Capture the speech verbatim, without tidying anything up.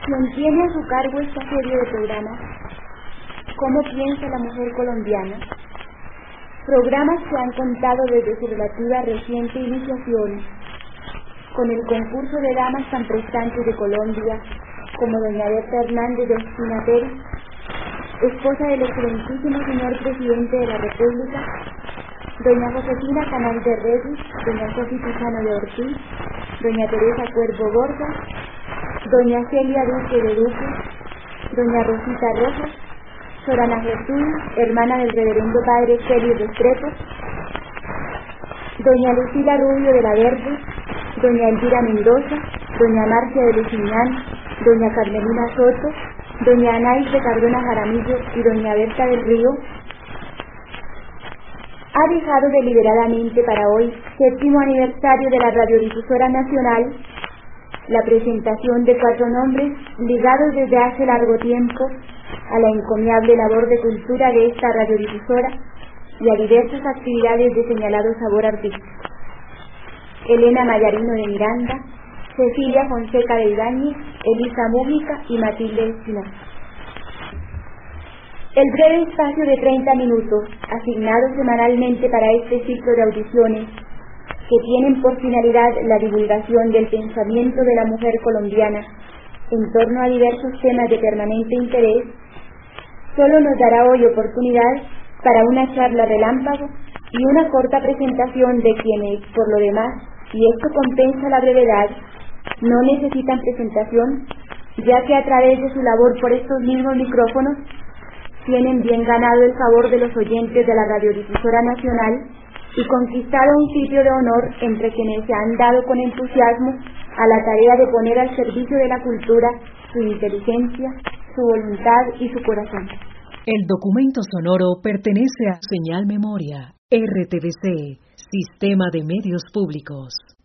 quien tiene a su cargo esta serie de programas, ¿Cómo piensa la mujer colombiana?, programas que han contado desde su relativa reciente iniciación con el concurso de damas tan prestantes de Colombia como doña Berta Hernández de Espina Pérez, esposa del excelentísimo señor presidente de la República, doña Josefina Canal de Reyes, doña Sofi Pizano de Ortiz, doña Teresa Cuervo Borja, doña Celia Duque de Duque, doña Rosita Rojas, Sorana Jesús, hermana del reverendo padre Félix Restrepo, doña Lucila Rubio de la Verde, doña Elvira Mendoza, doña Marcia de Luciñán, doña Carmelina Soto, doña Anaís de Cardona Jaramillo y doña Berta del Río, ha dejado deliberadamente para hoy, séptimo aniversario de la Radiodifusora Nacional, la presentación de cuatro nombres ligados desde hace largo tiempo a la encomiable labor de cultura de esta radiodifusora y a diversas actividades de señalado sabor artístico: Elena Mayarino de Miranda, Cecilia Fonseca de Ibáñez, Elisa Mújica y Matilde Espinosa. El breve espacio de treinta minutos, asignado semanalmente para este ciclo de audiciones, que tienen por finalidad la divulgación del pensamiento de la mujer colombiana en torno a diversos temas de permanente interés, solo nos dará hoy oportunidad para una charla relámpago y una corta presentación de quienes, por lo demás, y esto compensa la brevedad, no necesitan presentación, ya que a través de su labor por estos mismos micrófonos tienen bien ganado el favor de los oyentes de la Radiodifusora Nacional y conquistado un sitio de honor entre quienes se han dado con entusiasmo a la tarea de poner al servicio de la cultura su inteligencia, su voluntad y su corazón. El documento sonoro pertenece a Señal Memoria, R T V C, Sistema de Medios Públicos.